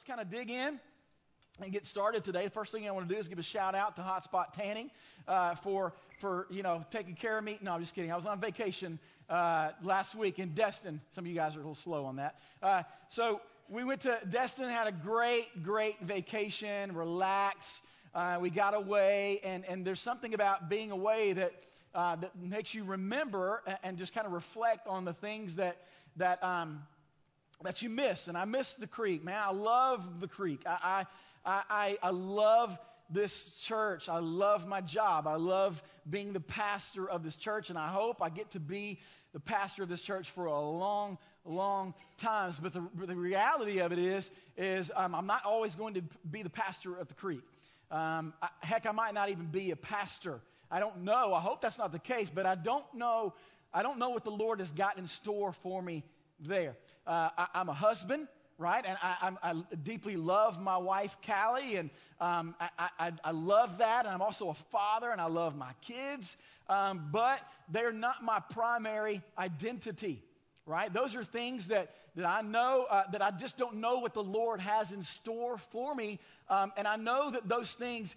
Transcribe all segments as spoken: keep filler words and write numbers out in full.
let's kind of dig in and get started today. The first thing I want to do is give a shout out to Hotspot Tanning uh, for for you know taking care of me. No, I'm just kidding. I was on vacation uh, last week in Destin. Some of you guys are a little slow on that. Uh, so we went to Destin, had a great, great vacation, relax. Uh, we got away, and, and there's something about being away that uh, that makes you remember and, and just kind of reflect on the things that that um, that you miss. And I miss the creek, man. I love the creek. I I, I I love this church. I love my job. I love being the pastor of this church, and I hope I get to be the pastor of this church for a long, long time. But the, the reality of it is, is um, I'm not always going to be the pastor at the creek. Um, I, heck, I might not even be a pastor. I don't know. I hope that's not the case, but I don't know. I don't know what the Lord has got in store for me there. Uh, I, I'm a husband, right? And I, I, I deeply love my wife, Callie, and um, I, I, I love that. And I'm also a father, and I love my kids. Um, but they're not my primary identity, right? Those are things that, that I know, uh, that I just don't know what the Lord has in store for me. Um, and I know that those things,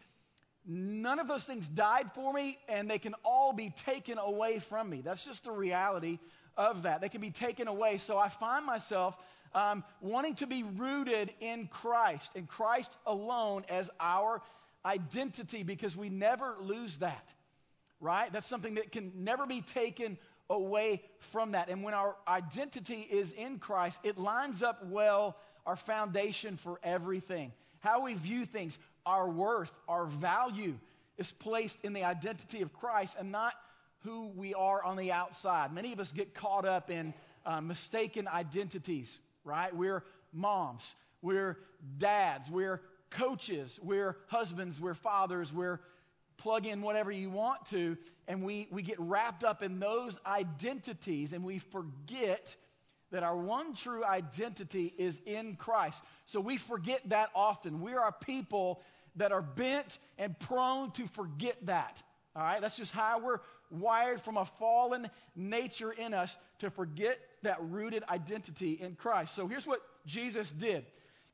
none of those things died for me, and they can all be taken away from me. That's just the reality of that. They can be taken away. So I find myself um, wanting to be rooted in Christ, in Christ alone as our identity, because we never lose that. Right? That's something that can never be taken away from that. And when our identity is in Christ, it lines up well our foundation for everything. How we view things, our worth, our value is placed in the identity of Christ and not who we are on the outside. Many of us get caught up in uh, mistaken identities, right? We're moms, we're dads, we're coaches, we're husbands, we're fathers, we're plug in whatever you want to, and we, we get wrapped up in those identities, and we forget that our one true identity is in Christ. So we forget that often. We are a people that are bent and prone to forget that. All right? That's just how we're wired from a fallen nature in us, to forget that rooted identity in Christ. So here's what Jesus did.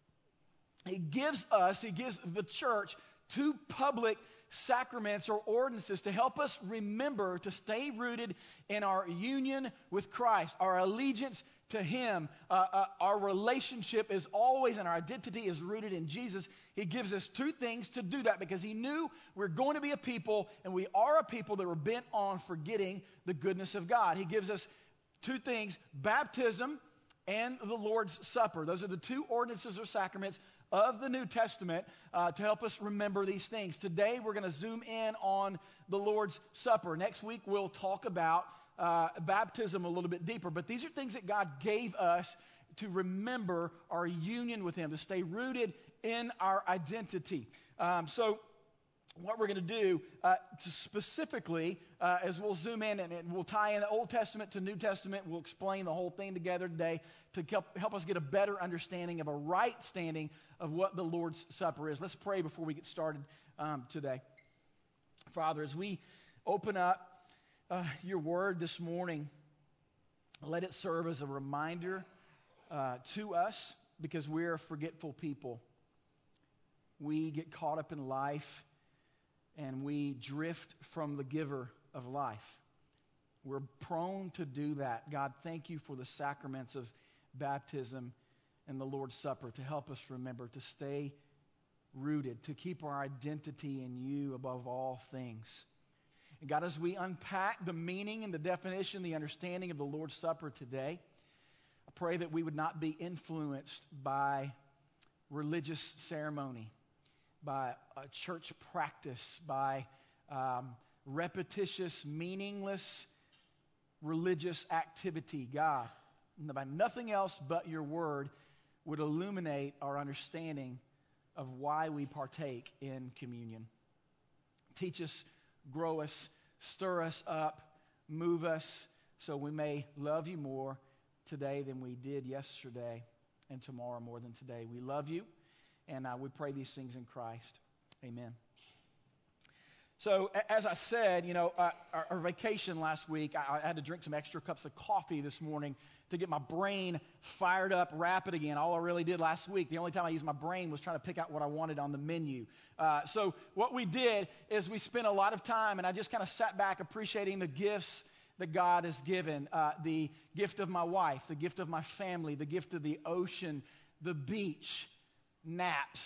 He gives us, he gives the church two public sacraments or ordinances to help us remember to stay rooted in our union with Christ, our allegiance to Him. Uh, uh, our relationship is always, and our identity is rooted in Jesus. He gives us two things to do that, because He knew we're going to be a people, and we are a people that were bent on forgetting the goodness of God. He gives us two things: baptism and the Lord's Supper. Those are the two ordinances or sacraments of the New Testament uh, to help us remember these things. Today we're going to zoom in on the Lord's Supper. Next week we'll talk about uh, baptism a little bit deeper. But these are things that God gave us to remember our union with Him, to stay rooted in our identity. Um, so what we're going to do uh, to specifically, uh, as we'll zoom in and, and we'll tie in the Old Testament to New Testament, we'll explain the whole thing together today to help, help us get a better understanding of a right standing of what the Lord's Supper is. Let's pray before we get started um, today. Father, as we open up uh, your word this morning, let it serve as a reminder uh, to us, because we're a forgetful people. We get caught up in life, and we drift from the giver of life. We're prone to do that. God, thank you for the sacraments of baptism and the Lord's Supper to help us remember to stay rooted, to keep our identity in you above all things. And God, as we unpack the meaning and the definition, the understanding of the Lord's Supper today, I pray that we would not be influenced by religious ceremony, by a church practice, by um, repetitious, meaningless religious activity. God, by nothing else but your word would illuminate our understanding of why we partake in communion. Teach us, grow us, stir us up, move us, so we may love you more today than we did yesterday, and tomorrow more than today. We love you. And uh, we pray these things in Christ. Amen. So a- as I said, you know, uh, our, our vacation last week, I, I had to drink some extra cups of coffee this morning to get my brain fired up, rapid again. All I really did last week, the only time I used my brain was trying to pick out what I wanted on the menu. Uh, so what we did is we spent a lot of time, and I just kind of sat back appreciating the gifts that God has given. Uh, the gift of my wife, the gift of my family, the gift of the ocean, the beach, naps,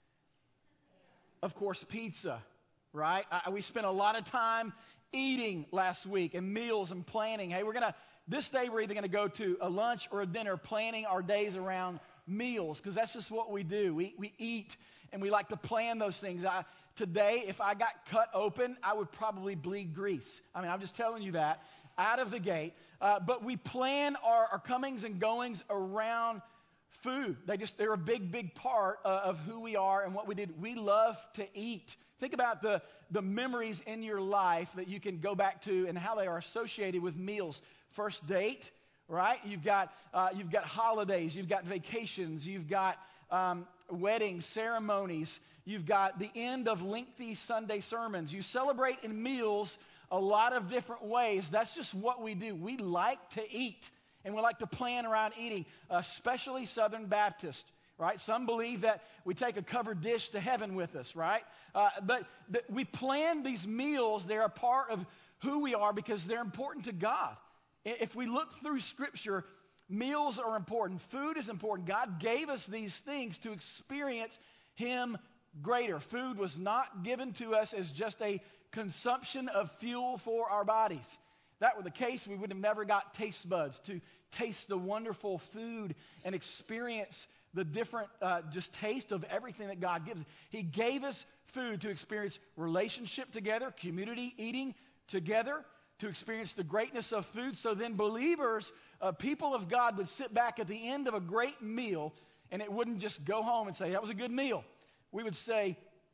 of course, pizza. Right? I, we spent a lot of time eating last week and meals and planning. Hey, we're going to, this day we're either going to go to a lunch or a dinner, planning our days around meals, because that's just what we do. We we eat and we like to plan those things. I, today, if I got cut open, I would probably bleed grease. I mean, I'm just telling you that out of the gate. Uh, but we plan our, our comings and goings around food. They just, they're a big, big part uh, of who we are and what we did. We love to eat. Think about the, the memories in your life that you can go back to and how they are associated with meals. First date, right? You've got, uh, you've got holidays, you've got vacations, you've got um, weddings, ceremonies, you've got the end of lengthy Sunday sermons. You celebrate in meals a lot of different ways. That's just what we do. We like to eat, and we like to plan around eating, especially Southern Baptist. Right? Some believe that we take a covered dish to heaven with us, right? Uh, but th- we plan these meals. They're a part of who we are because they're important to God. If we look through Scripture, meals are important. Food is important. God gave us these things to experience Him greater. Food was not given to us as just a consumption of fuel for our bodies. If that were the case, we would have never got taste buds to taste the wonderful food and experience the different uh, just taste of everything that God gives. He gave us food to experience relationship together, community eating together, to experience the greatness of food. So then believers, uh, people of God, would sit back at the end of a great meal, and it wouldn't just go home and say, that was a good meal. We would say,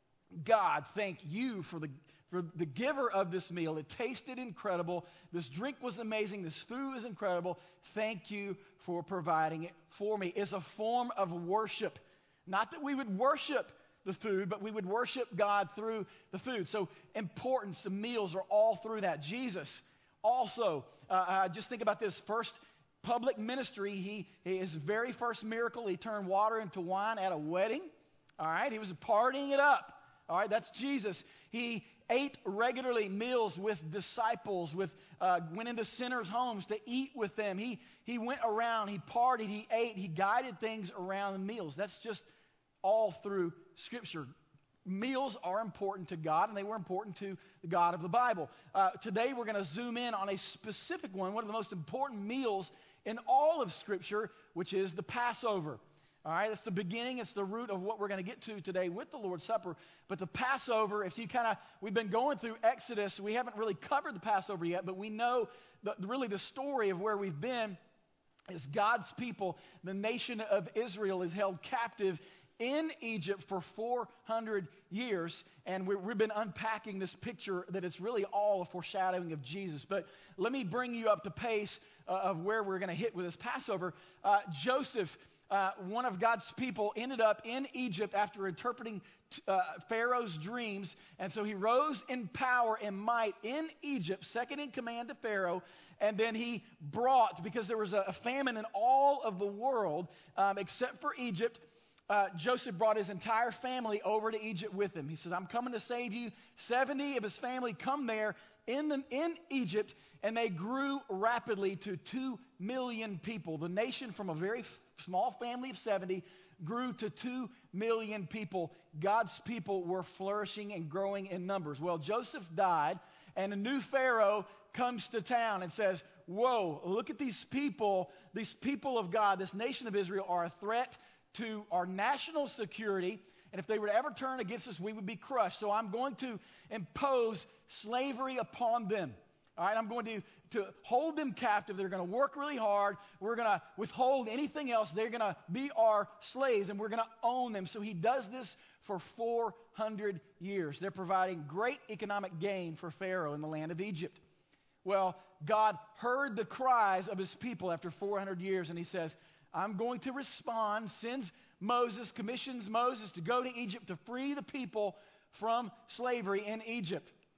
God, thank you for the for the giver of this meal. It tasted incredible. This drink was amazing. This food was incredible. Thank you for providing it for me. It's a form of worship. Not that we would worship the food, but we would worship God through the food. So importance, the meals are all through that. Jesus also, uh, uh, just think about this. First public ministry, he, his very first miracle, he turned water into wine at a wedding. All right, he was partying it up. All right, that's Jesus. He ate regularly meals with disciples, with uh, went into sinners' homes to eat with them. He he went around, he partied, he ate, he guided things around meals. That's just all through Scripture. Meals are important to God, and they were important to the God of the Bible. Uh, today we're going to zoom in on a specific one, one of the most important meals in all of Scripture, which is the Passover. All right, that's the beginning. It's the root of what we're going to get to today with the Lord's Supper. But the Passover, if you kind of, we've been going through Exodus. We haven't really covered the Passover yet, but we know that really the story of where we've been is God's people, the nation of Israel, is held captive in Egypt for four hundred years. And we're, we've been unpacking this picture that it's really all a foreshadowing of Jesus. But let me bring you up to pace uh, of where we're going to hit with this Passover. Uh, Joseph, Uh, one of God's people, ended up in Egypt after interpreting uh, Pharaoh's dreams. And so he rose in power and might in Egypt, second in command to Pharaoh. And then he brought, because there was a, a famine in all of the world um, except for Egypt, uh, Joseph brought his entire family over to Egypt with him. He says, I'm coming to save you. seventy of his family come there in, the, in Egypt, and they grew rapidly to two million people. The nation, from a very small family of seventy, grew to two million people. God's people were flourishing and growing in numbers. Well, Joseph died, and a new Pharaoh comes to town and says, whoa, look at these people. These people of God, this nation of Israel, are a threat to our national security. And if they were to ever turn against us, we would be crushed. So I'm going to impose slavery upon them. All right, I'm going to, to hold them captive. They're going to work really hard. We're going to withhold anything else. They're going to be our slaves, and we're going to own them. So he does this for four hundred years. They're providing great economic gain for Pharaoh in the land of Egypt. Well, God heard the cries of his people after four hundred years, and he says, I'm going to respond, sends Moses, commissions Moses to go to Egypt to free the people from slavery in Egypt.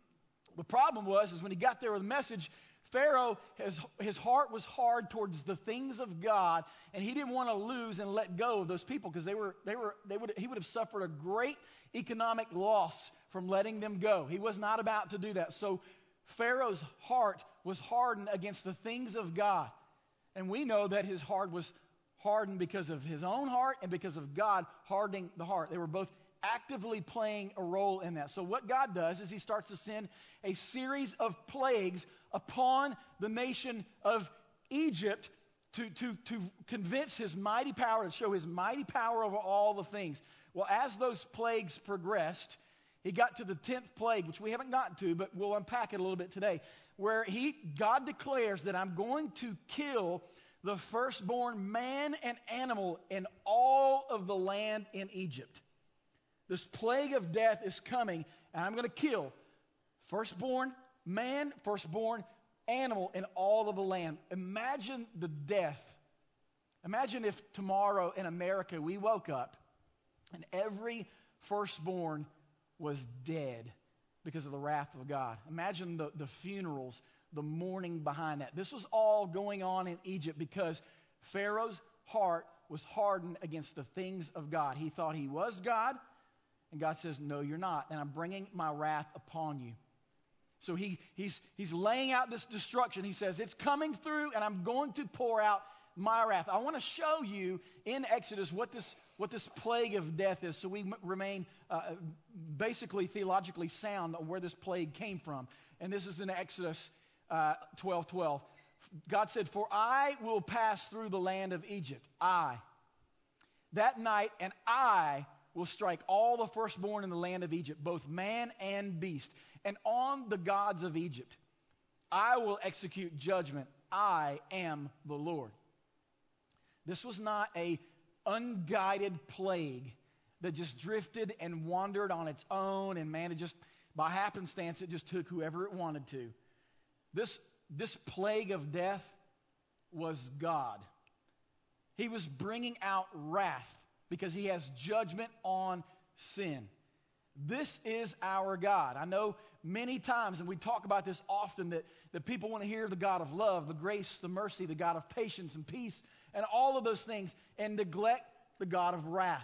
The problem was is when he got there with a message, Pharaoh, his, his heart was hard towards the things of God, and he didn't want to lose and let go of those people because they were, they were, they would, he would have suffered a great economic loss from letting them go. He was not about to do that. So Pharaoh's heart was hardened against the things of God. And we know that his heart was hardened because of his own heart and because of God hardening the heart. They were both actively playing a role in that. So what God does is he starts to send a series of plagues upon the nation of Egypt to, to, to convince his mighty power, to show his mighty power over all the things. Well, as those plagues progressed, he got to the tenth plague, which we haven't gotten to, but we'll unpack it a little bit today, where he, God declares that I'm going to kill the firstborn man and animal in all of the land in Egypt. This plague of death is coming, and I'm going to kill firstborn man, firstborn animal in all of the land. Imagine the death. Imagine if tomorrow in America we woke up and every firstborn was dead because of the wrath of God. Imagine the, the funerals, the mourning behind that. This was all going on in Egypt because Pharaoh's heart was hardened against the things of God. He thought he was God, and God says, no, you're not, and I'm bringing my wrath upon you. So he, he's, he's laying out this destruction. He says, it's coming through, and I'm going to pour out my wrath. I want to show you in Exodus what this, what this plague of death is, so we m- remain uh, basically theologically sound on where this plague came from. And this is in Exodus uh, twelve twelve. God said, for I will pass through the land of Egypt, I, that night, and I will strike all the firstborn in the land of Egypt, both man and beast. And on the gods of Egypt, I will execute judgment. I am the Lord. This was not a unguided plague that just drifted and wandered on its own, and man, it just, by happenstance, it just took whoever it wanted to. This, this plague of death was God. He was bringing out wrath because he has judgment on sin. This is our God. I know many times, and we talk about this often, that, that people want to hear the God of love, the grace, the mercy, the God of patience and peace, and all of those things, and neglect the God of wrath.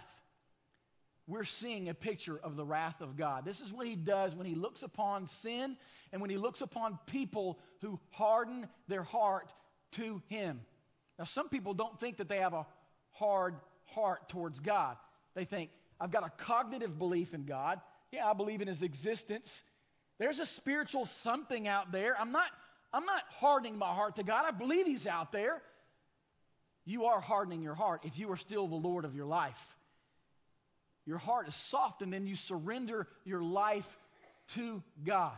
We're seeing a picture of the wrath of God. This is what he does when he looks upon sin and when he looks upon people who harden their heart to him. Now, some people don't think that they have a hard heart towards God. They think, I've got a cognitive belief in God. Yeah, I believe in his existence. There's a spiritual something out there. I'm not, I'm not hardening my heart to God. I believe he's out there. You are hardening your heart if you are still the Lord of your life. Your heart is soft, and then you surrender your life to God.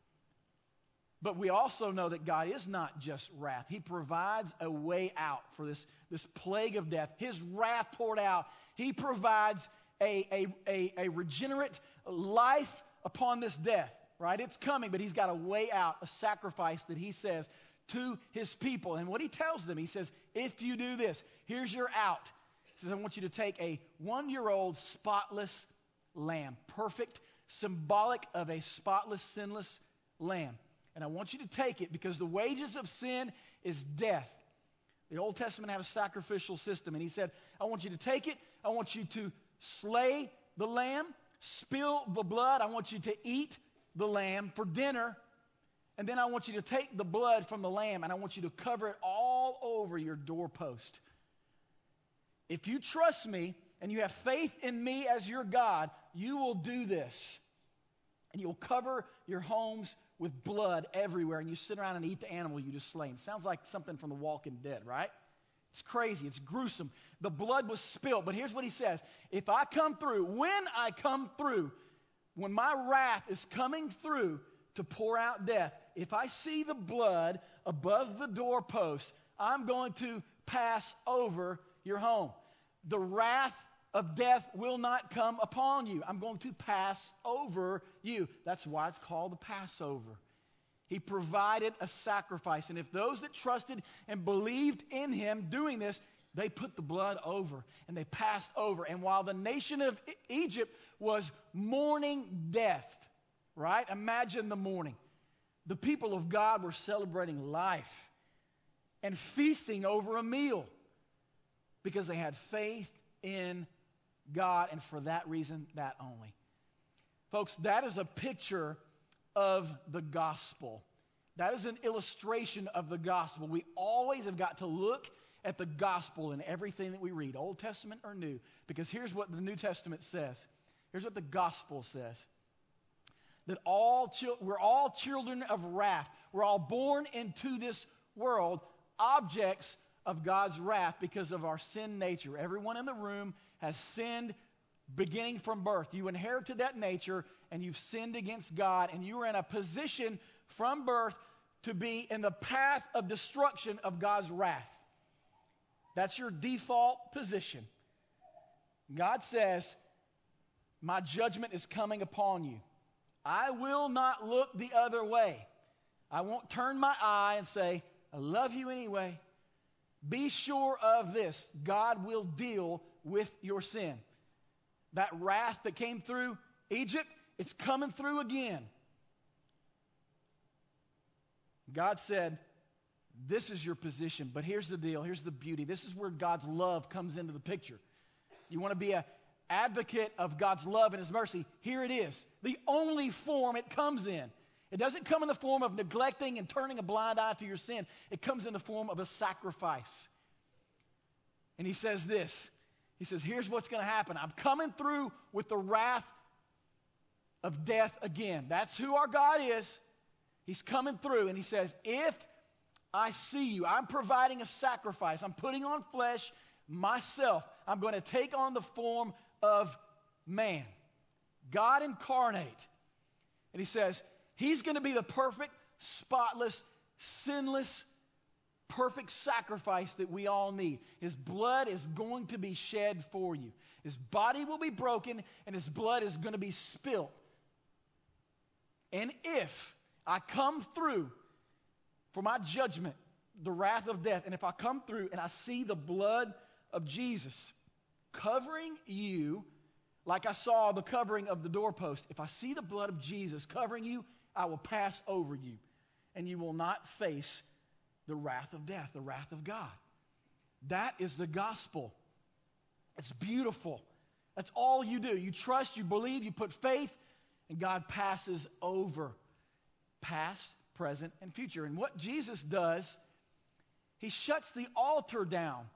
But we also know that God is not just wrath. He provides a way out for this, this plague of death. His wrath poured out. He provides a, a, a, a regenerate life upon this death, right? It's coming, but he's got a way out, a sacrifice that he says to his people. And what he tells them, he says, if you do this, here's your out. He says, I want you to take a one-year-old spotless lamb, perfect, symbolic of a spotless, sinless lamb. And I want you to take it because the wages of sin is death. The Old Testament had a sacrificial system. And he said, I want you to take it. I want you to slay the lamb, spill the blood. I want you to eat the lamb for dinner. And then I want you to take the blood from the lamb and I want you to cover it all over your doorpost. If you trust me and you have faith in me as your God, you will do this. And you'll cover your homes with blood everywhere, and you sit around and eat the animal you just slain. Sounds like something from The Walking Dead, right? It's crazy. It's gruesome. The blood was spilled. But here's what he says. If I come through, when I come through, when my wrath is coming through to pour out death, if I see the blood above the doorpost, I'm going to pass over your home. The wrath of death will not come upon you. I'm going to pass over you. That's why it's called the Passover. He provided a sacrifice. And if those that trusted and believed in him doing this, they put the blood over and they passed over. And while the nation of Egypt was mourning death, right? Imagine the mourning. the people of God were celebrating life and feasting over a meal because they had faith in God, and for that reason, that only. Folks, that is a picture of the gospel. That is an illustration of the gospel. We always have got to look at the gospel in everything that we read, Old Testament or New, because here's what the New Testament says. Here's what the gospel says. That all chil- we're all children of wrath. We're all born into this world objects of God's wrath because of our sin nature. Everyone in the room has sinned beginning from birth. You inherited that nature, and you've sinned against God, and you are in a position from birth to be in the path of destruction of God's wrath. That's your default position. God says, my judgment is coming upon you. I will not look the other way. I won't turn my eye and say, I love you anyway. Be sure of this. God will deal with your sin. That wrath that came through Egypt, it's coming through again. God said, this is your position, but here's the deal. Here's the beauty. This is where God's love comes into the picture. You want to be an advocate of God's love and His mercy? Here it is. The only form it comes in. It doesn't come in the form of neglecting and turning a blind eye to your sin. It comes in the form of a sacrifice. And He says this. He says, here's what's going to happen. I'm coming through with the wrath of death again. That's who our God is. He's coming through, and He says, if I see you, I'm providing a sacrifice. I'm putting on flesh myself. I'm going to take on the form of man. God incarnate. And He says, He's going to be the perfect, spotless, sinless, perfect sacrifice that we all need. His blood is going to be shed for you. His body will be broken, and His blood is going to be spilt. And if I come through for my judgment, the wrath of death, and if I come through and I see the blood of Jesus covering you, like I saw the covering of the doorpost, if I see the blood of Jesus covering you, I will pass over you, and you will not face the wrath of death, the wrath of God. That is the gospel. It's beautiful. That's all you do. You trust, you believe, you put faith, and God passes over past, present, and future. And what Jesus does, He shuts the altar down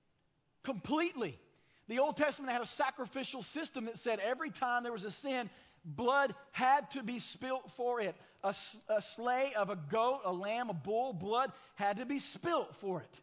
completely. The Old Testament had a sacrificial system that said every time there was a sin, blood had to be spilt for it. A, a slay of a goat, a lamb, a bull, blood had to be spilt for it.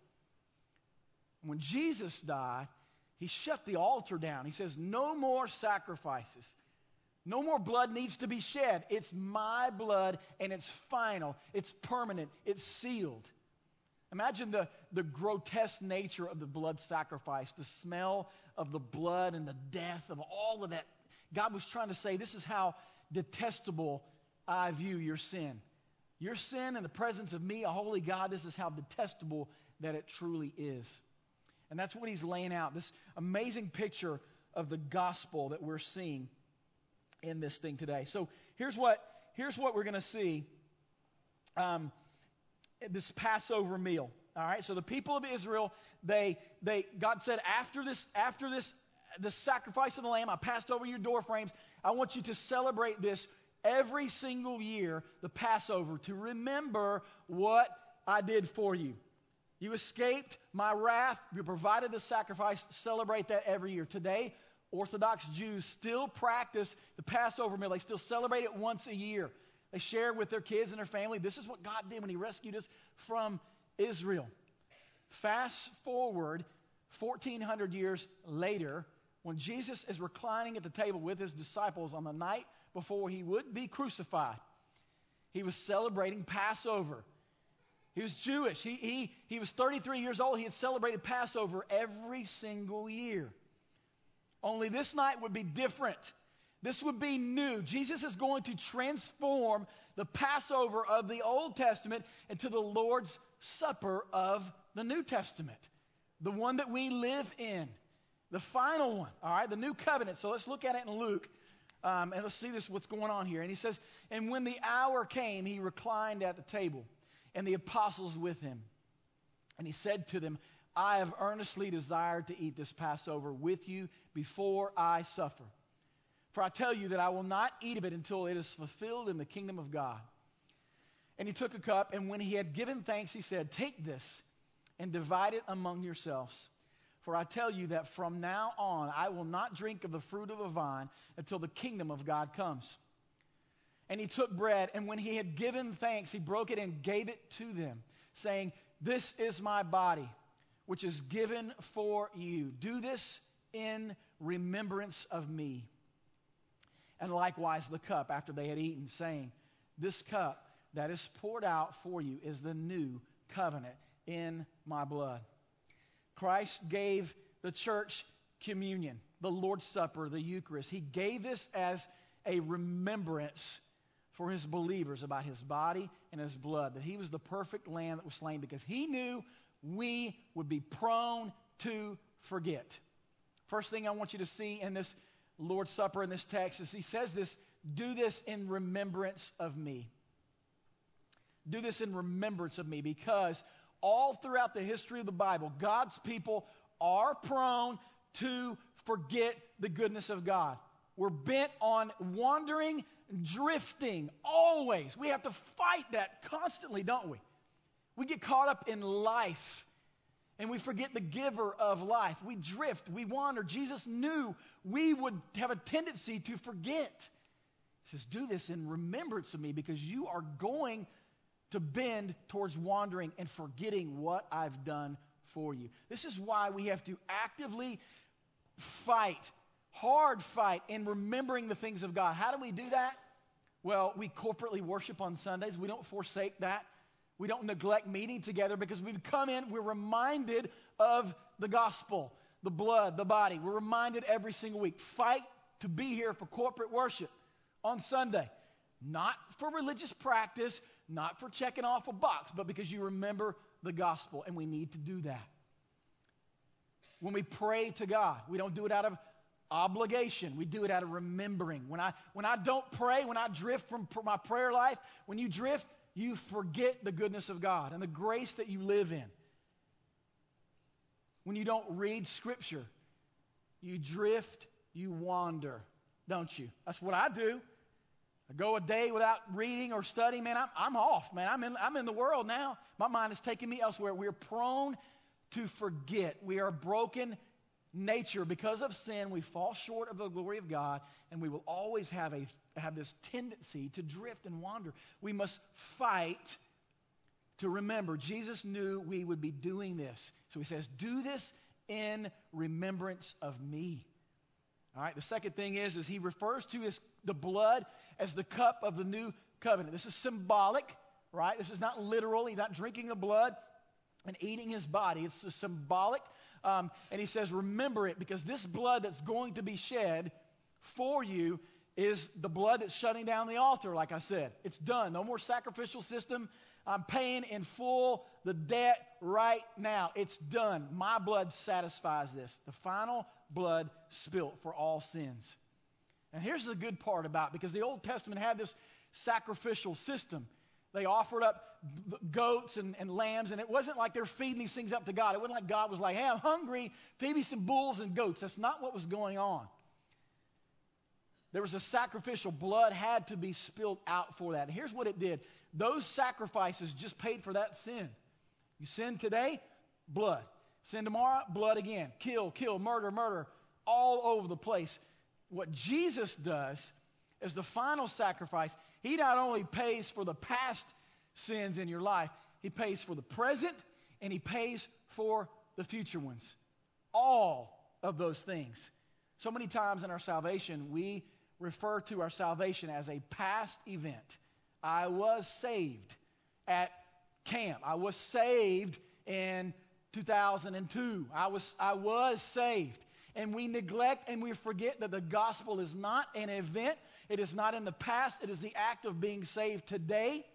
When Jesus died, He shut the altar down. He says, no more sacrifices. No more blood needs to be shed. It's my blood, and it's final. It's permanent. It's sealed. Imagine the, the grotesque nature of the blood sacrifice, the smell of the blood and the death of all of that. God was trying to say, this is how detestable I view your sin. Your sin in the presence of me, a holy God, this is how detestable that it truly is. And that's what He's laying out, this amazing picture of the gospel that we're seeing in this thing today. So here's what, here's what we're going to see. Um, this Passover meal. All right, so the people of Israel, they, they, God said, after this, after this, the sacrifice of the lamb, I passed over your door frames. I want you to celebrate this every single year, the Passover, to remember what I did for you. You escaped my wrath. You provided the sacrifice. Celebrate that every year. Today, Orthodox Jews still practice the Passover meal. They still celebrate it once a year. They share with their kids and their family. This is what God did when He rescued us from Israel. Fast forward fourteen hundred years later, when Jesus is reclining at the table with His disciples on the night before He would be crucified. He was celebrating Passover. He was Jewish. He, he, he was thirty-three years old. He had celebrated Passover every single year. Only this night would be different. This would be new. Jesus is going to transform the Passover of the Old Testament into the Lord's Supper of the New Testament. The one that we live in. The final one. All right, the new covenant. So let's look at it in Luke. Um, and let's see this, what's going on here. And he says, and when the hour came, he reclined at the table, and the apostles with him. And he said to them, I have earnestly desired to eat this Passover with you before I suffer. For I tell you that I will not eat of it until it is fulfilled in the kingdom of God. And he took a cup, and when he had given thanks, he said, take this and divide it among yourselves. For I tell you that from now on I will not drink of the fruit of the vine until the kingdom of God comes. And he took bread, and when he had given thanks, he broke it and gave it to them, saying, this is my body, which is given for you. Do this in remembrance of me. And likewise the cup after they had eaten, saying, this cup that is poured out for you is the new covenant in my blood. Christ gave the church communion, the Lord's Supper, the Eucharist. He gave this as a remembrance for his believers about his body and his blood, that he was the perfect lamb that was slain because he knew we would be prone to forget. First thing I want you to see in this Lord's Supper in this text is he says this, do this in remembrance of me. Do this in remembrance of me, because all throughout the history of the Bible, God's people are prone to forget the goodness of God. We're bent on wandering, drifting, always. We have to fight that constantly, don't we? We get caught up in life, and we forget the giver of life. We drift, we wander. Jesus knew we would have a tendency to forget. He says, do this in remembrance of me, because you are going to bend towards wandering and forgetting what I've done for you. This is why we have to actively fight, hard fight, in remembering the things of God. How do we do that? Well, we corporately worship on Sundays. We don't forsake that. We don't neglect meeting together, because we come in, we're reminded of the gospel, the blood, the body. We're reminded every single week. Fight to be here for corporate worship on Sunday. Not for religious practice, not for checking off a box, but because you remember the gospel, and we need to do that. When we pray to God, we don't do it out of obligation. We do it out of remembering. When I, when I don't pray, when I drift from pr- my prayer life, when you drift, you forget the goodness of God and the grace that you live in. When you don't read Scripture, you drift, you wander, don't you? That's what I do. I go a day without reading or studying, man, I'm, I'm off, man. I'm in, I'm in the world now. My mind is taking me elsewhere. We're prone to forget. We are broken nature. Because of sin, we fall short of the glory of God, and we will always have a have this tendency to drift and wander. We must fight to remember. Jesus knew we would be doing this. So he says, do this in remembrance of me. All right, the second thing is, is he refers to his, the blood as the cup of the new covenant. This is symbolic, right? This is not literal. He's not drinking the blood and eating his body. It's a symbolic. Um, and he says, remember it, because this blood that's going to be shed for you is the blood that's shutting down the altar, like I said. It's done. No more sacrificial system. I'm paying in full the debt right now. It's done. My blood satisfies this. The final blood spilt for all sins. And here's the good part about it, because the Old Testament had this sacrificial system. They offered up goats and, and lambs, and it wasn't like they're feeding these things up to God. It wasn't like God was like, hey, I'm hungry, feed me some bulls and goats. That's not what was going on. There was a sacrificial. Blood had to be spilled out for that. And here's what it did. Those sacrifices just paid for that sin. You sin today, blood. Sin tomorrow, blood again. Kill, kill, murder, murder, all over the place. What Jesus does as the final sacrifice, he not only pays for the past sins in your life, he pays for the present, and he pays for the future ones. All of those things. So many times in our salvation, we refer to our salvation as a past event. I was saved at camp. I was saved in two thousand two. I was, I was saved. And we neglect and we forget that the gospel is not an event. It is not in the past. It is the act of being saved today,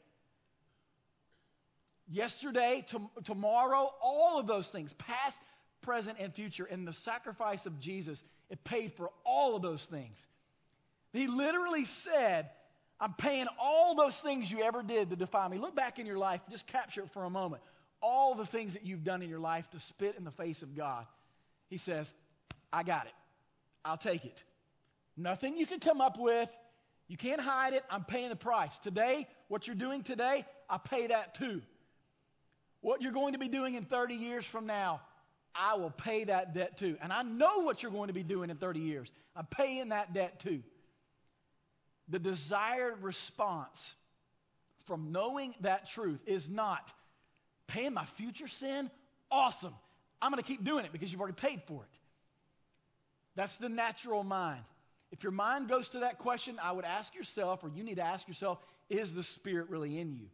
yesterday, to, tomorrow, all of those things, past, present, and future. And the sacrifice of Jesus, it paid for all of those things. He literally said, I'm paying all those things you ever did to define me. Look back in your life, just capture it for a moment. All the things that you've done in your life to spit in the face of God. He says, I got it. I'll take it. Nothing you can come up with. You can't hide it. I'm paying the price. Today, what you're doing today, I pay that too. What you're going to be doing in thirty years from now, I will pay that debt too. And I know what you're going to be doing in thirty years. I'm paying that debt too. The desired response from knowing that truth is not paying my future sin. Awesome. I'm going to keep doing it because you've already paid for it. That's the natural mind. If your mind goes to that question, I would ask yourself, or you need to ask yourself, is the Spirit really in you?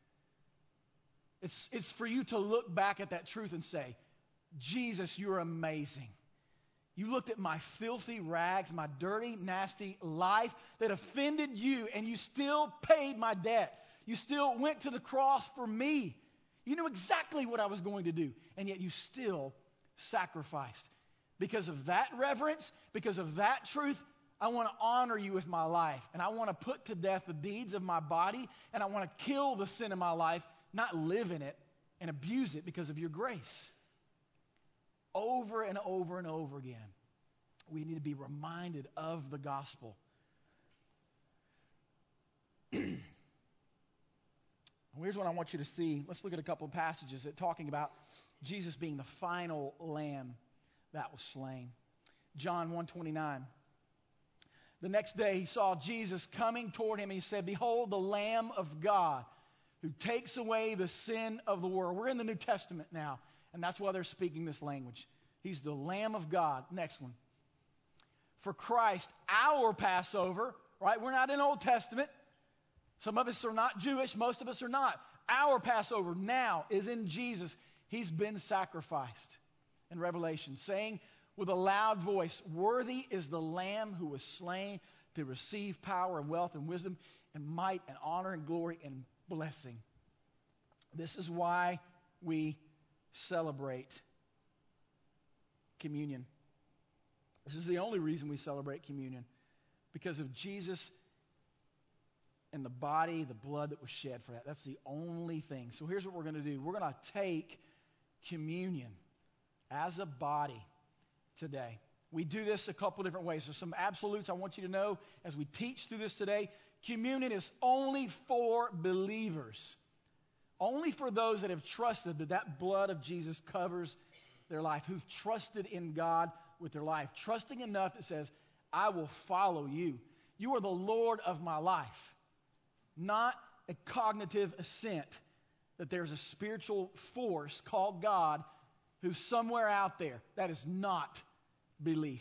It's, it's for you to look back at that truth and say, Jesus, you're amazing. You looked at my filthy rags, my dirty, nasty life that offended you, and you still paid my debt. You still went to the cross for me. You knew exactly what I was going to do, and yet you still sacrificed. Because of that reverence, because of that truth, I want to honor you with my life, and I want to put to death the deeds of my body, and I want to kill the sin in my life, not live in it and abuse it because of your grace. Over and over and over again, we need to be reminded of the gospel. Here's what I want you to see. Let's look at a couple of passages that talking about Jesus being the final lamb that was slain. John one twenty-nine. The next day he saw Jesus coming toward him, and he said, behold, the Lamb of God who takes away the sin of the world. We're in the New Testament now, and that's why they're speaking this language. He's the Lamb of God. Next one. For Christ, our Passover, right? We're not in Old Testament. Some of us are not Jewish. Most of us are not. Our Passover now is in Jesus. He's been sacrificed. In Revelation, saying with a loud voice, worthy is the Lamb who was slain to receive power and wealth and wisdom and might and honor and glory and blessing. This is why we celebrate communion. This is the only reason we celebrate communion. Because of Jesus and the body, the blood that was shed for that. That's the only thing. So here's what we're going to do. We're going to take communion as a body today. We do this a couple different ways. There's some absolutes I want you to know as we teach through this today. Communion is only for believers. Only for those that have trusted that that blood of Jesus covers their life, who've trusted in God with their life. Trusting enough that says, I will follow you. You are the Lord of my life. Not a cognitive assent that there's a spiritual force called God who's somewhere out there. That is not belief.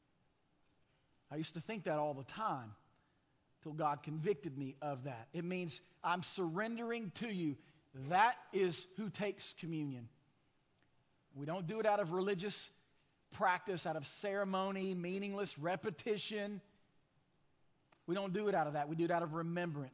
I used to think that all the time until God convicted me of that. It means I'm surrendering to you. That is who takes communion. We don't do it out of religious practice, out of ceremony, meaningless repetition. We don't do it out of that. We do it out of remembrance.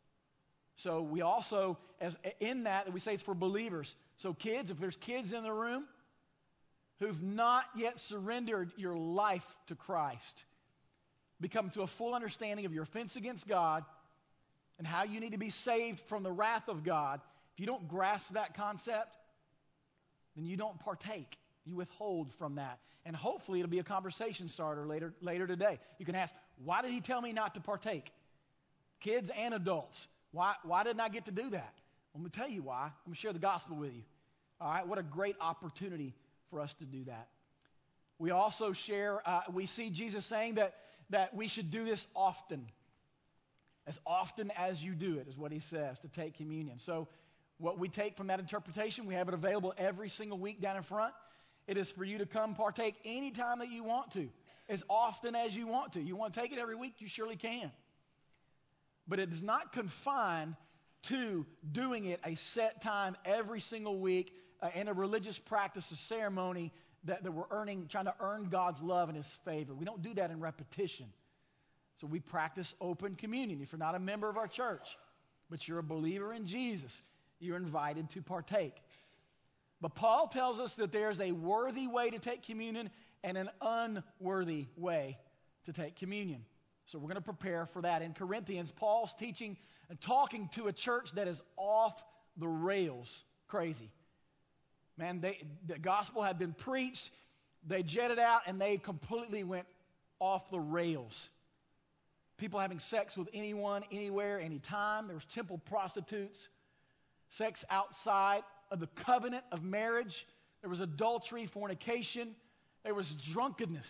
So we also, as in that, we say it's for believers. So kids, if there's kids in the room who've not yet surrendered your life to Christ, become to a full understanding of your offense against God and how you need to be saved from the wrath of God, if you don't grasp that concept, then you don't partake. You withhold from that. And hopefully it'll be a conversation starter later, later today. You can ask, why did he tell me not to partake? Kids and adults. Why, why didn't I get to do that? I'm going to tell you why. I'm going to share the gospel with you. All right, what a great opportunity for us to do that. We also share, uh, we see Jesus saying that, that we should do this often. As often as you do it is what he says, to take communion. So what we take from that interpretation, we have it available every single week down in front. It is for you to come partake anytime that you want to, as often as you want to. You want to take it every week, you surely can. But it is not confined to doing it a set time every single week uh, in a religious practice, a ceremony that, that we're earning, trying to earn God's love and his favor. We don't do that in repetition. So we practice open communion. If you're not a member of our church, but you're a believer in Jesus, you're invited to partake. But Paul tells us that there's a worthy way to take communion and an unworthy way to take communion. So we're going to prepare for that. In Corinthians, Paul's teaching and talking to a church that is off the rails crazy. Man, they, the gospel had been preached, they jetted out, and they completely went off the rails. People having sex with anyone, anywhere, anytime. There was temple prostitutes, sex outside of the covenant of marriage. There was adultery, fornication. There was drunkenness.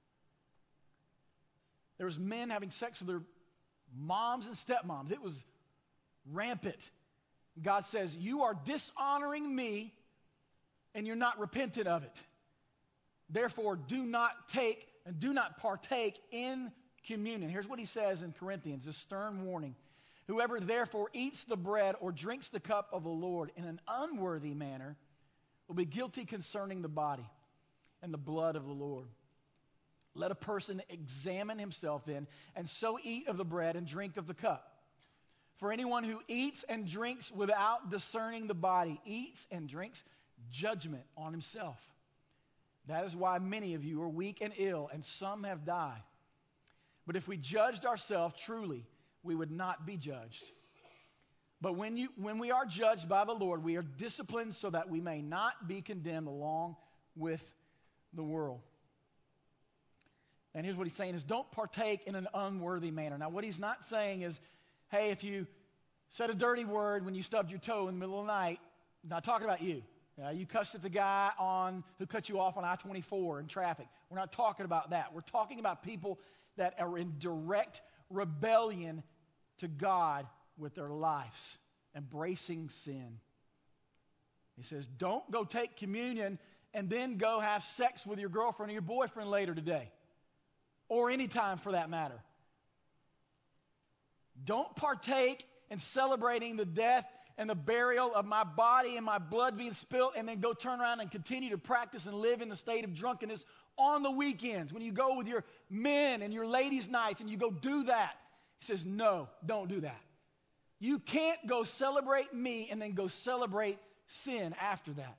There was men having sex with their moms and stepmoms. It was rampant. God says, you are dishonoring me and you're not repentant of it. Therefore, do not take and do not partake in communion. Here's what he says in Corinthians, a stern warning. Whoever therefore eats the bread or drinks the cup of the Lord in an unworthy manner will be guilty concerning the body and the blood of the Lord. Let a person examine himself then, and so eat of the bread and drink of the cup. For anyone who eats and drinks without discerning the body eats and drinks judgment on himself. That is why many of you are weak and ill, and some have died. But if we judged ourselves truly, we would not be judged. But when you when we are judged by the Lord, we are disciplined so that we may not be condemned along with the world. And here's what he's saying is don't partake in an unworthy manner. Now what he's not saying is, hey, if you said a dirty word when you stubbed your toe in the middle of the night, not talking about you. Uh, you cussed at the guy on who cut you off on I twenty-four in traffic. We're not talking about that. We're talking about people that are in direct rebellion to God with their lives, embracing sin. He says, don't go take communion and then go have sex with your girlfriend or your boyfriend later today, or any time for that matter. Don't partake in celebrating the death and the burial of my body and my blood being spilled, and then go turn around and continue to practice and live in the state of drunkenness on the weekends when you go with your men and your ladies' nights and you go do that. He says, no, don't do that. You can't go celebrate me and then go celebrate sin after that.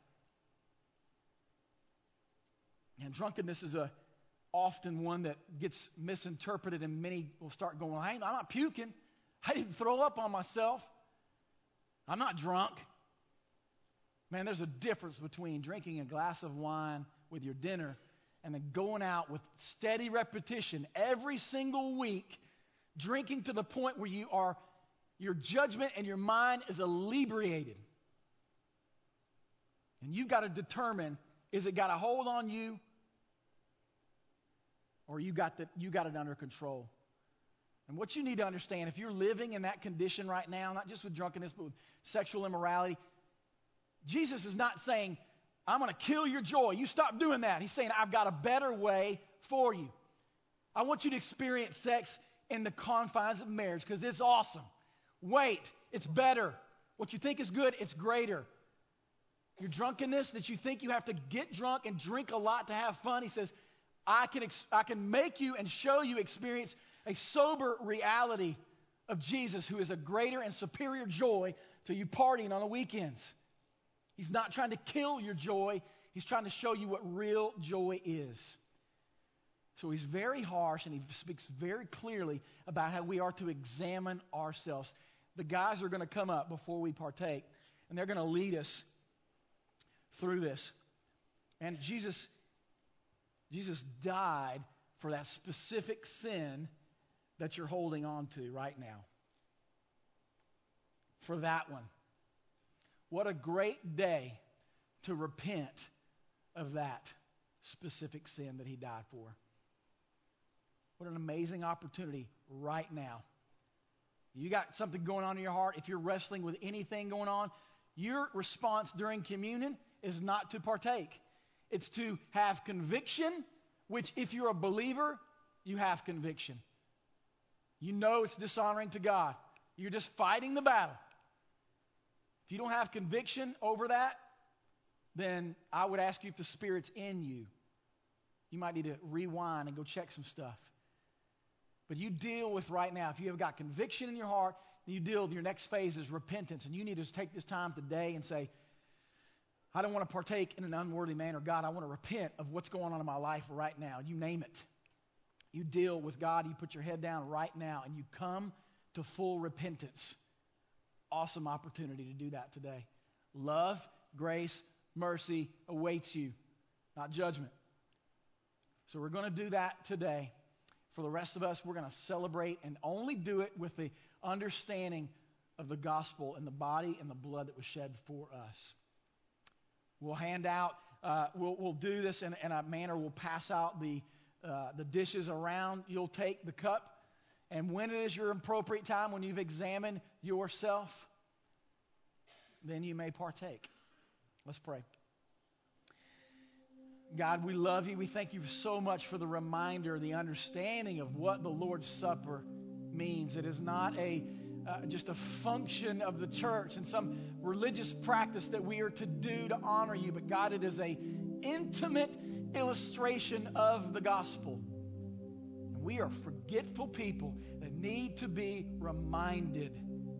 And drunkenness is a often one that gets misinterpreted, and many will start going, hey, I'm not puking. I didn't throw up on myself. I'm not drunk. Man, there's a difference between drinking a glass of wine with your dinner and then going out with steady repetition every single week, drinking to the point where you are, your judgment and your mind is inebriated. And you've got to determine, is it got a hold on you, or you got, the, you got it under control? And what you need to understand, if you're living in that condition right now, not just with drunkenness, but with sexual immorality, Jesus is not saying, I'm going to kill your joy. You stop doing that. He's saying, I've got a better way for you. I want you to experience sex in the confines of marriage because it's awesome. Wait, it's better. What you think is good, it's greater. Your drunkenness that you think you have to get drunk and drink a lot to have fun, he says, I can, ex- I can make you and show you experience a sober reality of Jesus, who is a greater and superior joy to you partying on the weekends. He's not trying to kill your joy. He's trying to show you what real joy is. So he's very harsh, and he speaks very clearly about how we are to examine ourselves. The guys are going to come up before we partake, and they're going to lead us through this. And Jesus, Jesus died for that specific sin that you're holding on to right now. For that one. What a great day to repent of that specific sin that he died for. What an amazing opportunity right now. You got something going on in your heart. If you're wrestling with anything going on, your response during communion is not to partake. It's to have conviction, which if you're a believer, you have conviction. You know it's dishonoring to God. You're just fighting the battle. If you don't have conviction over that, then I would ask you if the Spirit's in you. You might need to rewind and go check some stuff. But you deal with right now, if you have got conviction in your heart, then you deal with your next phase is repentance. And you need to take this time today and say, I don't want to partake in an unworthy manner. God, I want to repent of what's going on in my life right now. You name it. you deal with God, you put your head down right now, and you come to full repentance. Awesome opportunity to do that today. Love, grace, mercy awaits you, not judgment. So we're going to do that today. For the rest of us, we're going to celebrate and only do it with the understanding of the gospel and the body and the blood that was shed for us. We'll hand out, uh, we'll, we'll do this in, in a manner, we'll pass out the, uh, the dishes around. You'll take the cup, and when it is your appropriate time, when you've examined yourself, then you may partake. Let's pray. God, we love you. We thank you so much for the reminder, the understanding of what the Lord's Supper means. It is not a uh, just a function of the church and some religious practice that we are to do to honor you, but God, it is a intimate illustration of the gospel. And we are forgetful people that need to be reminded.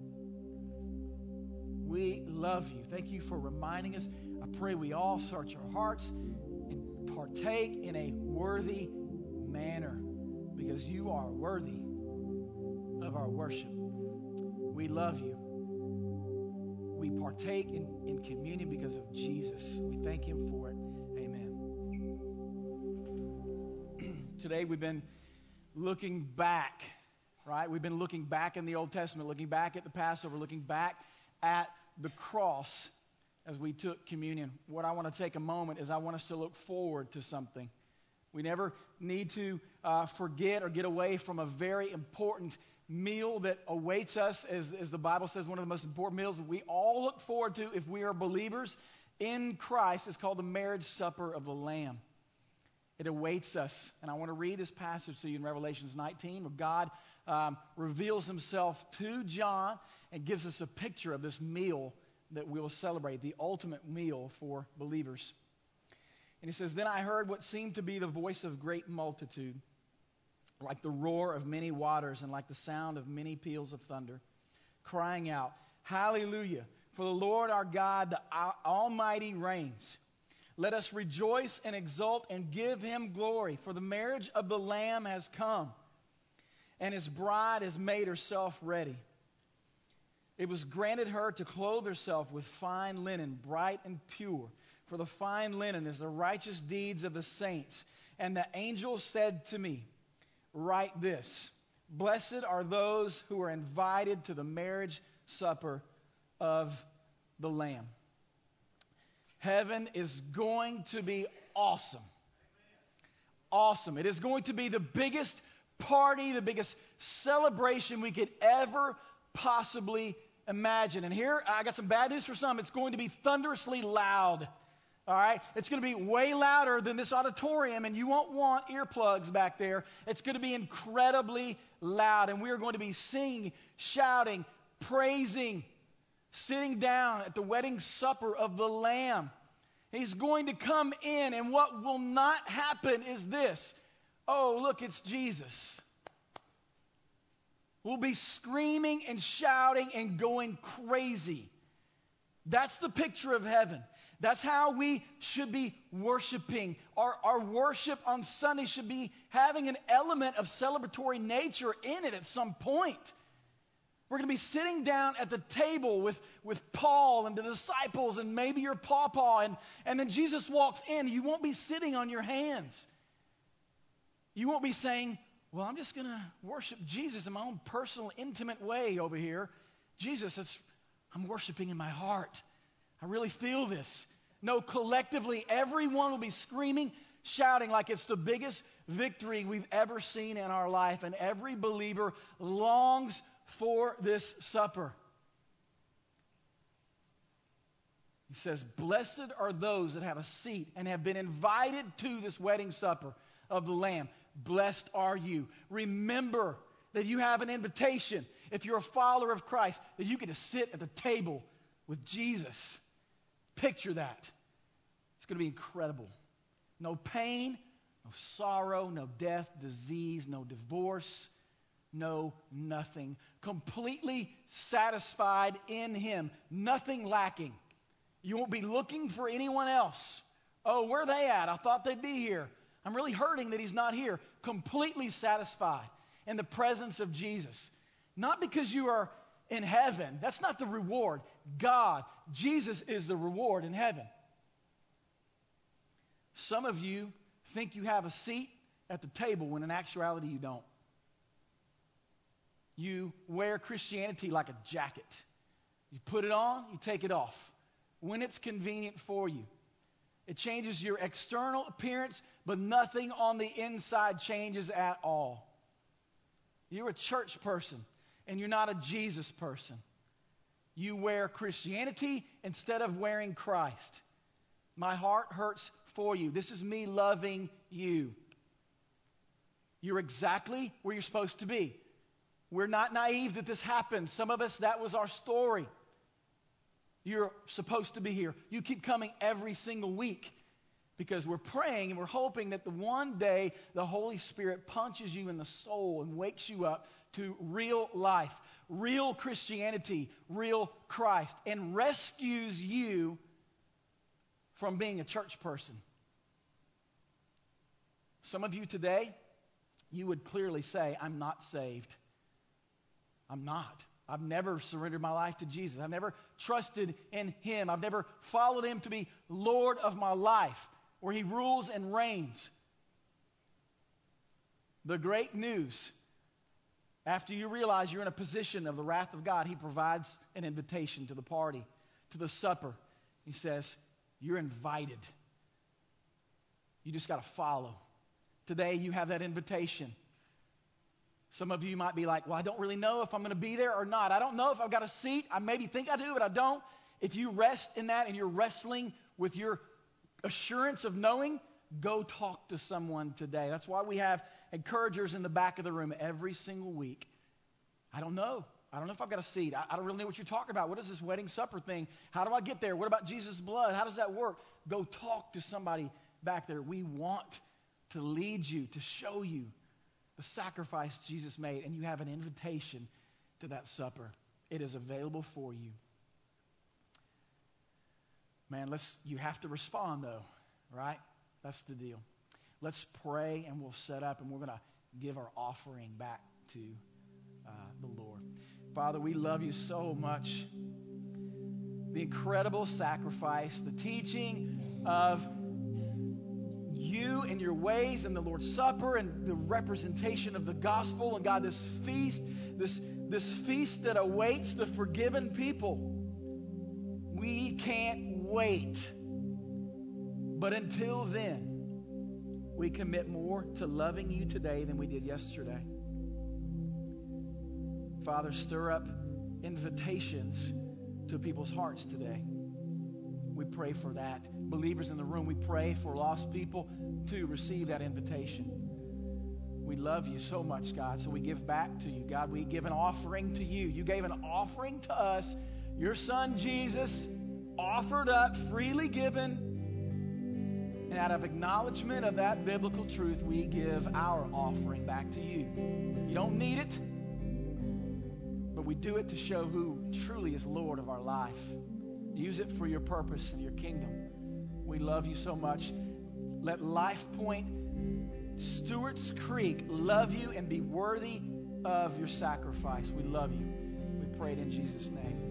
We love you. Thank you for reminding us. I pray we all search our hearts and partake in a worthy manner, because you are worthy of our worship. We love you. We partake in, in communion because of Jesus. We thank him for it. Amen. Today we've been looking back, right? We've been looking back in the Old Testament, looking back at the Passover, looking back at the cross as we took communion. What I want to take a moment is I want us to look forward to something. We never need to uh, forget or get away from a very important meal that awaits us, as, as the Bible says, one of the most important meals that we all look forward to if we are believers in Christ. It's called the marriage supper of the Lamb. It awaits us. And I want to read this passage to you in Revelation nineteen, where God um, reveals himself to John and gives us a picture of this meal that we will celebrate, the ultimate meal for believers. And he says, "Then I heard what seemed to be the voice of great multitude, like the roar of many waters and like the sound of many peals of thunder, crying out, 'Hallelujah! For the Lord our God, the Almighty, reigns. Let us rejoice and exult and give him glory, for the marriage of the Lamb has come, and his bride has made herself ready. It was granted her to clothe herself with fine linen, bright and pure, for the fine linen is the righteous deeds of the saints. And the angel said to me, write this, blessed are those who are invited to the marriage supper of the Lamb.'" Heaven is going to be awesome. Awesome. It is going to be the biggest party, the biggest celebration we could ever possibly imagine. And here, I got some bad news for some. It's going to be thunderously loud. All right? It's going to be way louder than this auditorium, and you won't want earplugs back there. It's going to be incredibly loud, and we are going to be singing, shouting, praising, sitting down at the wedding supper of the Lamb. He's going to come in, and what will not happen is this: oh, look, it's Jesus. We'll be screaming and shouting and going crazy. That's the picture of heaven. That's how we should be worshiping. Our, our worship on Sunday should be having an element of celebratory nature in it at some point. We're going to be sitting down at the table with, with Paul and the disciples and maybe your pawpaw, and, and then Jesus walks in. You won't be sitting on your hands. You won't be saying, well, I'm just going to worship Jesus in my own personal, intimate way over here. Jesus, it's, I'm worshiping in my heart. I really feel this. No, collectively, everyone will be screaming, shouting like it's the biggest victory we've ever seen in our life, and every believer longs for this supper. He says, blessed are those that have a seat and have been invited to this wedding supper of the Lamb. Blessed are you. Remember that you have an invitation, if you're a follower of Christ, that you get to sit at the table with Jesus. Picture that. It's going to be incredible. No pain, no sorrow, no death, disease, no divorce, no nothing. Completely satisfied in him. Nothing lacking. You won't be looking for anyone else. Oh, where are they at? I thought they'd be here. I'm really hurting that he's not here. Completely satisfied in the presence of Jesus. Not because you are in heaven. That's not the reward. God, Jesus is the reward in heaven. Some of you think you have a seat at the table when in actuality you don't. You wear Christianity like a jacket. You put it on, you take it off when it's convenient for you. It changes your external appearance, but nothing on the inside changes at all. You're a church person, and you're not a Jesus person. You wear Christianity instead of wearing Christ. My heart hurts for you. This is me loving you. You're exactly where you're supposed to be. We're not naive that this happens. Some of us, that was our story. You're supposed to be here. You keep coming every single week because we're praying and we're hoping that the one day the Holy Spirit punches you in the soul and wakes you up to real life, real Christianity, real Christ, and rescues you from being a church person. Some of you today, you would clearly say, I'm not saved. I'm not. I've never surrendered my life to Jesus. I've never trusted in Him. I've never followed Him to be Lord of my life, where He rules and reigns. The great news, after you realize you're in a position of the wrath of God, He provides an invitation to the party, to the supper. He says, you're invited. You just got to follow. Today you have that invitation. Some of you might be like, well, I don't really know if I'm going to be there or not. I don't know if I've got a seat. I maybe think I do, but I don't. If you rest in that and you're wrestling with your assurance of knowing, go talk to someone today. That's why we have encouragers in the back of the room every single week. I don't know. I don't know if I've got a seat. I, I don't really know what you're talking about. What is this wedding supper thing? How do I get there? What about Jesus' blood? How does that work? Go talk to somebody back there. We want to lead you, to show you the sacrifice Jesus made, and you have an invitation to that supper. It is available for you. Man, let's you have to respond though, right? That's the deal. Let's pray and we'll set up and we're going to give our offering back to uh, the Lord. Father, we love you so much. The incredible sacrifice, the teaching of you and your ways and the Lord's Supper and the representation of the gospel. And God, this feast, this, this feast that awaits the forgiven people. We can't wait. But until then, we commit more to loving you today than we did yesterday. Father, stir up invitations to people's hearts today. We pray for that. Believers in the room, we pray for lost people to receive that invitation. We love you so much, God, so we give back to you. God, we give an offering to you. You gave an offering to us. Your Son, Jesus, offered up, freely given. And out of acknowledgement of that biblical truth, we give our offering back to you. You don't need it, but we do it to show who truly is Lord of our life. Use it for your purpose and your kingdom. We love you so much. Let Life Point, Stewart's Creek, love you and be worthy of your sacrifice. We love you. We pray it in Jesus' name.